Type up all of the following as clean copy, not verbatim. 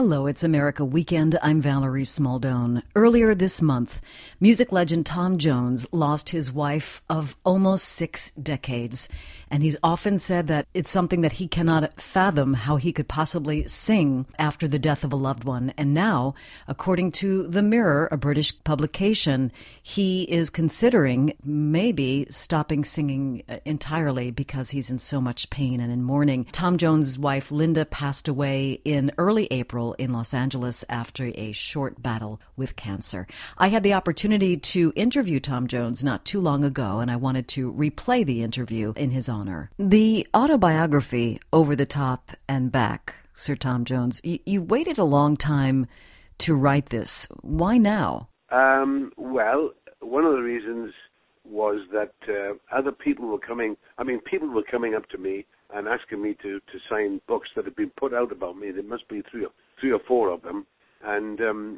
Hello, it's America Weekend. I'm Valerie Smaldone. Earlier this month, music legend Tom Jones lost his wife of almost 6 decades. And he's often said that it's something that he cannot fathom how he could possibly sing after the death of a loved one. And now, according to The Mirror, a British publication, he is considering maybe stopping singing entirely because he's in so much pain and in mourning. Tom Jones' wife, Linda, passed away in early April in Los Angeles after a short battle with cancer. I had the opportunity to interview Tom Jones not too long ago, and I wanted to replay the interview in his honor. The autobiography, Over the Top and Back, Sir Tom Jones, you waited a long time to write this. Why now? Well, one of the reasons was that other people were coming up to me and asking me to sign books that had been put out about me. There must be three or four of them. And,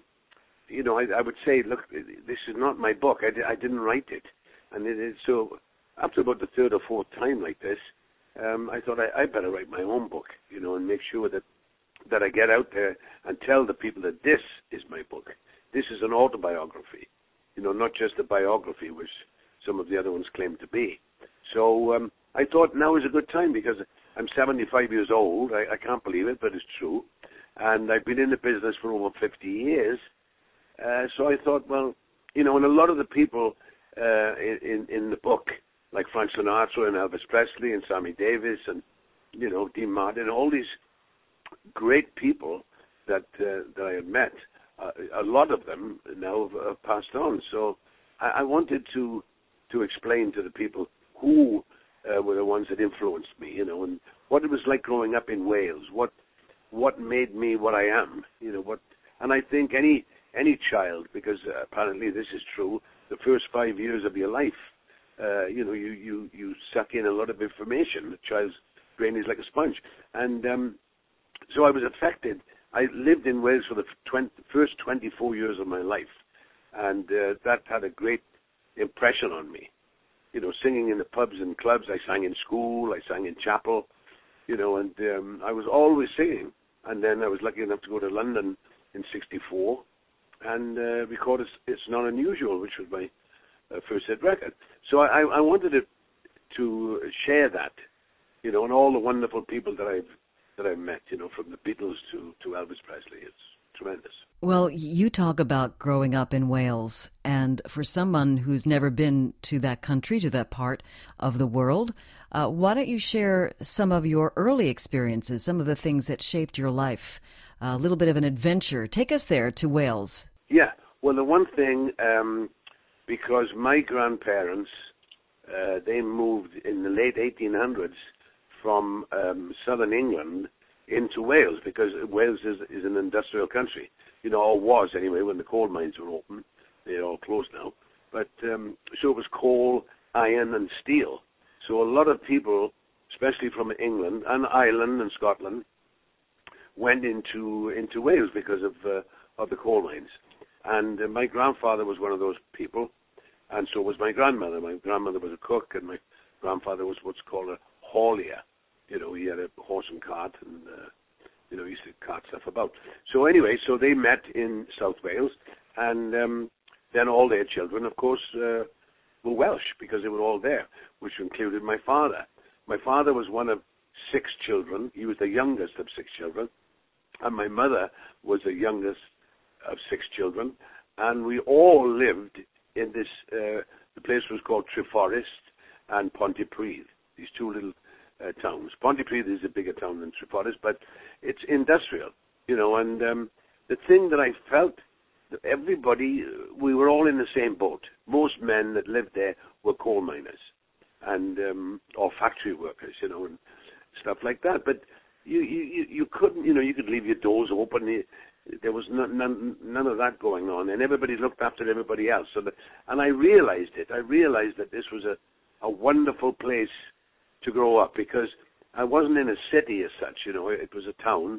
I would say, look, this is not my book. I didn't write it. And so after about the third or fourth time like this, I thought I better write my own book, and make sure that I get out there and tell the people that this is my book. This is an autobiography, not just a biography, which some of the other ones claim to be. So I thought now is a good time because I'm 75 years old. I can't believe it, but it's true. And I've been in the business for over 50 years. So I thought, well, and a lot of the people in the book, like Frank Sinatra and Elvis Presley and Sammy Davis and, Dean Martin, all these great people that I had met, a lot of them now have passed on. So I wanted to explain to the people who were the ones that influenced me, and what it was like growing up in Wales, what made me what I am, and I think any child, because apparently this is true, the first 5 years of your life, you suck in a lot of information. The child's brain is like a sponge. And so I was affected. I lived in Wales for the first 24 years of my life. And that had a great impression on me. Singing in the pubs and clubs. I sang in school. I sang in chapel. And I was always singing. And then I was lucky enough to go to London in 1964 and record It's Not Unusual, which was my first hit record. So I wanted to share that, and all the wonderful people that I've met, from the Beatles to Elvis Presley. It's tremendous. Well, you talk about growing up in Wales, and for someone who's never been to that country, to that part of the world, why don't you share some of your early experiences, some of the things that shaped your life, a little bit of an adventure. Take us there to Wales. Yeah, well, the one thing, because my grandparents, they moved in the late 1800s from southern England into Wales, because Wales is an industrial country, or was anyway when the coal mines were open. They're all closed now. But so it was coal, iron, and steel. So a lot of people, especially from England and Ireland and Scotland, went into Wales because of the coal mines. And my grandfather was one of those people, and so was my grandmother. My grandmother was a cook, and my grandfather was what's called a haulier. He had a horse and cart, and he used to cart stuff about. So anyway, so they met in South Wales, and then all their children, of course, were Welsh because they were all there, which included my father. My father was one of 6 children. He was the youngest of 6 children, and my mother was the youngest of 6 children, and we all lived in this, the place was called Treforest and Pontypridd, these two little towns. Pontypridd is a bigger town than Treforest, but it's industrial, and the thing that I felt, that everybody, we were all in the same boat. Most men that lived there were coal miners and or factory workers, and stuff like that, but you couldn't, you could leave your doors open. There was none of that going on, and everybody looked after everybody else. And I realized it. I realized that this was a wonderful place to grow up, because I wasn't in a city as such. It was a town,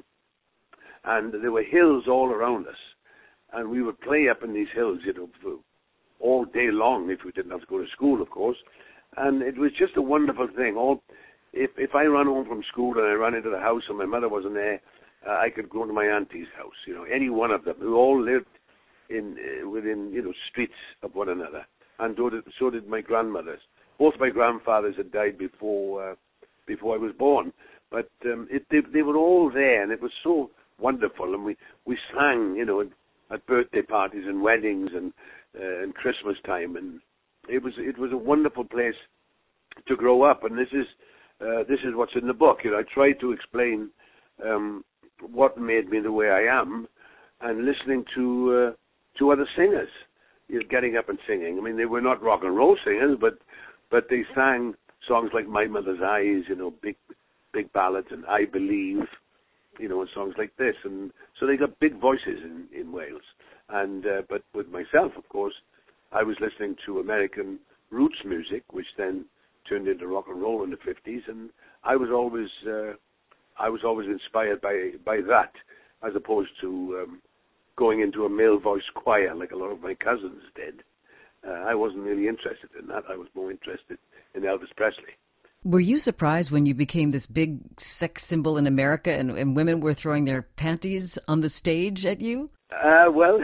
and there were hills all around us, and we would play up in these hills, for all day long if we didn't have to go to school, of course. And it was just a wonderful thing. If I ran home from school and I ran into the house and my mother wasn't there, I could go to my auntie's house, any one of them, who all lived within streets of one another, and so did my grandmothers. Both my grandfathers had died before I was born, but they were all there, and it was so wonderful. And we sang, at birthday parties and weddings and Christmas time, and it was a wonderful place to grow up. And this is what's in the book. I tried to explain what made me the way I am, and listening to other singers, getting up and singing. I mean, they were not rock and roll singers, but they sang songs like My Mother's Eyes, big ballads, and I Believe, and songs like this. And so they got big voices in Wales. And but with myself, of course, I was listening to American roots music, which then turned into rock and roll in the 50s, and I was always inspired by that, as opposed to going into a male voice choir like a lot of my cousins did. I wasn't really interested in that. I was more interested in Elvis Presley. Were you surprised when you became this big sex symbol in America and women were throwing their panties on the stage at you? Well,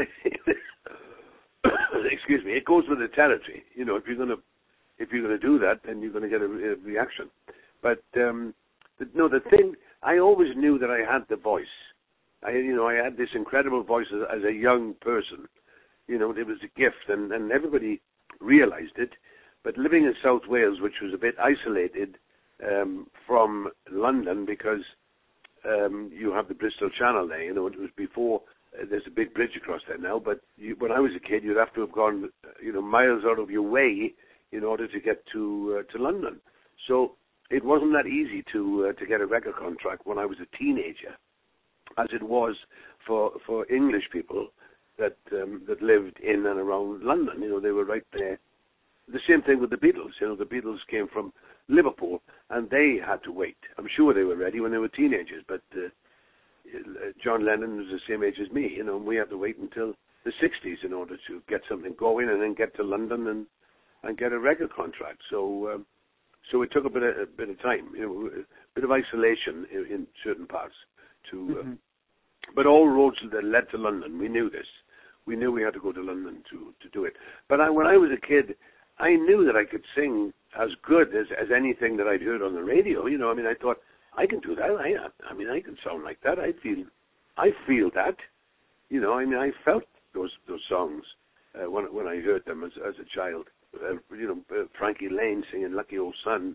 excuse me, it goes with the territory. If you're gonna do that, then you're gonna get a reaction. But the thing, I always knew that I had the voice. I had this incredible voice as a young person. It was a gift, and everybody realized it. But living in South Wales, which was a bit isolated from London, because you have the Bristol Channel there. It was before. There's a big bridge across there now. But when I was a kid, you'd have to have gone, miles out of your way in order to get to London. So it wasn't that easy to get a record contract when I was a teenager, as it was for English people that lived in and around London. They were right there. The same thing with the Beatles. The Beatles came from Liverpool, and they had to wait. I'm sure they were ready when they were teenagers, but John Lennon was the same age as me, and we had to wait until the 60s in order to get something going and then get to London and get a record contract. So it took a bit of time, a bit of isolation in certain parts. But all roads that led to London. We knew this. We knew we had to go to London to do it. But when I was a kid, I knew that I could sing as good as anything that I'd heard on the radio. I thought, I can do that. I can sound like that. I feel that. I felt those songs when I heard them as a child. Frankie Lane singing Lucky Old Son,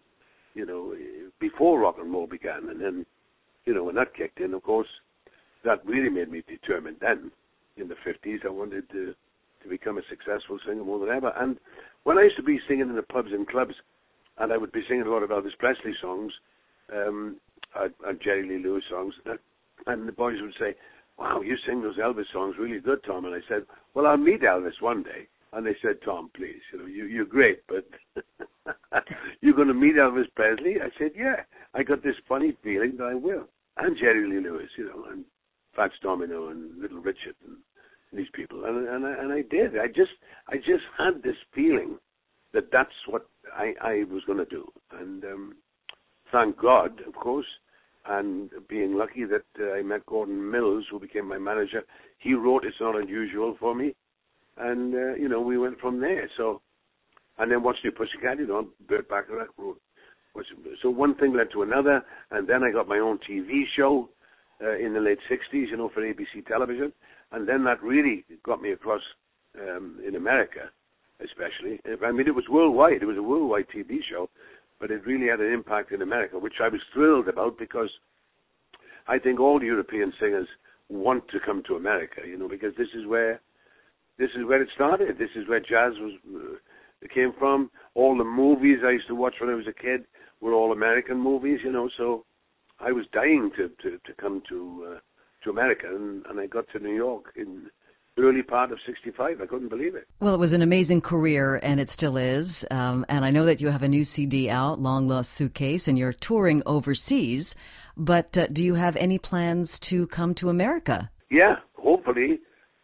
before rock and roll began. And then, when that kicked in, of course, that really made me determined then. In the 50s, I wanted to become a successful singer more than ever. And when I used to be singing in the pubs and clubs, and I would be singing a lot of Elvis Presley songs, and Jerry Lee Lewis songs, and the boys would say, "Wow, you sing those Elvis songs really good, Tom." And I said, "Well, I'll meet Elvis one day." And they said, "Tom, please, you're great, but you're going to meet Elvis Presley?" I said, "Yeah, I got this funny feeling that I will." And Jerry Lee Lewis, and Fats Domino and Little Richard and these people, and I did. I just had this feeling that that's what I was going to do, and thank God, of course, and being lucky that I met Gordon Mills, who became my manager. He wrote "It's Not Unusual" for me, and we went from there. So, and then What's New Pussycat, Burt Bacharach wrote. So one thing led to another, and then I got my own TV show in the late 60s, for ABC television, and then that really got me across in America, especially. I mean, it was worldwide. It was a worldwide TV show, but it really had an impact in America, which I was thrilled about, because I think all European singers want to come to America, because this is where it started. This is where jazz came from. All the movies I used to watch when I was a kid were all American movies, so I was dying to come to America, and I got to New York in the early part of 65. I couldn't believe it. Well, it was an amazing career, and it still is. And I know that you have a new CD out, Long Lost Suitcase, and you're touring overseas. But do you have any plans to come to America? Yeah, hopefully.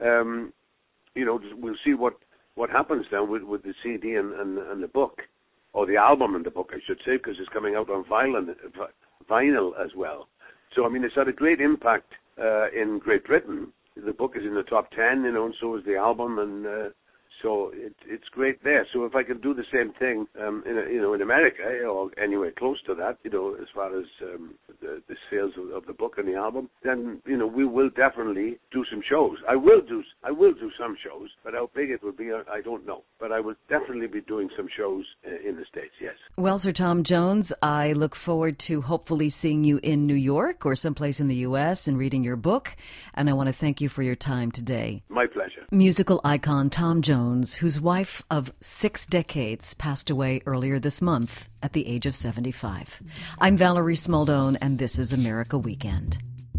We'll see what happens now with the CD and the book, or the album and the book, I should say, because it's coming out on vinyl as well. So, I mean, it's had a great impact in Great Britain. The book is in the top 10, and so is the album, and so it's great there. So if I can do the same thing, in America or anywhere close to that, as far as the sales of the book and the album, then we will definitely do some shows. I will do some shows, but how big it will be, I don't know. But I will definitely be doing some shows in the States. Yes. Well, Sir Tom Jones, I look forward to hopefully seeing you in New York or someplace in the U.S. and reading your book. And I want to thank you for your time today. My pleasure. Musical icon Tom Jones, whose wife of 6 decades passed away earlier this month at the age of 75. I'm Valerie Smaldone, and this is America Weekend.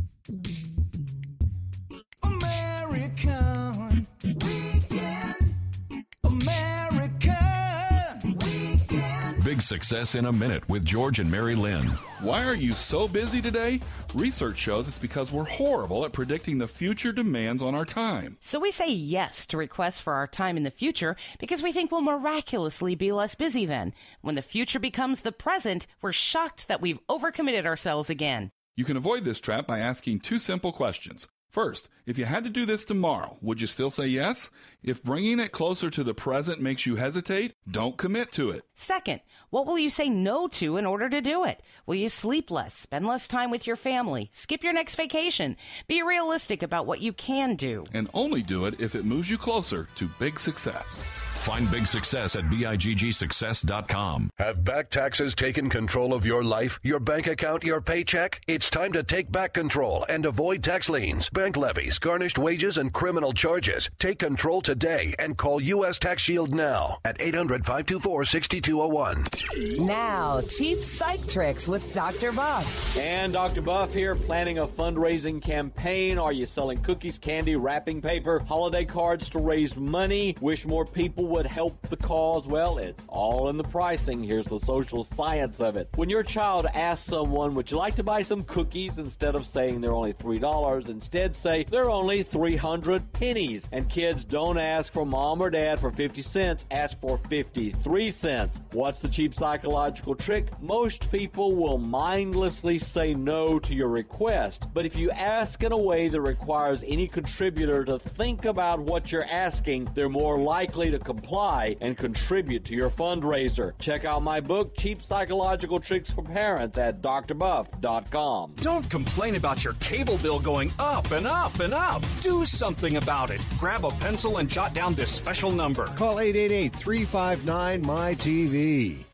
American Weekend. American Weekend. Big Success in a Minute with George and Mary Lynn. Why are you so busy today? Research shows it's because we're horrible at predicting the future demands on our time. So we say yes to requests for our time in the future because we think we'll miraculously be less busy then. When the future becomes the present, we're shocked that we've overcommitted ourselves again. You can avoid this trap by asking 2 simple questions. First, if you had to do this tomorrow, would you still say yes? If bringing it closer to the present makes you hesitate, don't commit to it. Second, what will you say no to in order to do it? Will you sleep less, spend less time with your family, skip your next vacation? Be realistic about what you can do. And only do it if it moves you closer to big success. Find Big Success at BIGGSuccess.com. Have back taxes taken control of your life, your bank account, your paycheck? It's time to take back control and avoid tax liens, bank levies, garnished wages, and criminal charges. Take control today and call U.S. Tax Shield now at 800-524-6201. Now, cheap psych tricks with Dr. Buff. And Dr. Buff here, planning a fundraising campaign. Are you selling cookies, candy, wrapping paper, holiday cards to raise money? Wish more people would help the cause? Well, it's all in the pricing. Here's the social science of it. When your child asks someone, would you like to buy some cookies? Instead of saying they're only $3, instead say they're only 300 pennies. And kids, don't ask for mom or dad for 50 cents. Ask for 53 cents. What's the cheap psychological trick? Most people will mindlessly say no to your request. But if you ask in a way that requires any contributor to think about what you're asking, they're more likely to comply and contribute to your fundraiser. Check out my book, Cheap Psychological Tricks for Parents, at drbuff.com. Don't complain about your cable bill going up and up and up. Do something about it. Grab a pencil and jot down this special number. Call 888-359-MY-TV.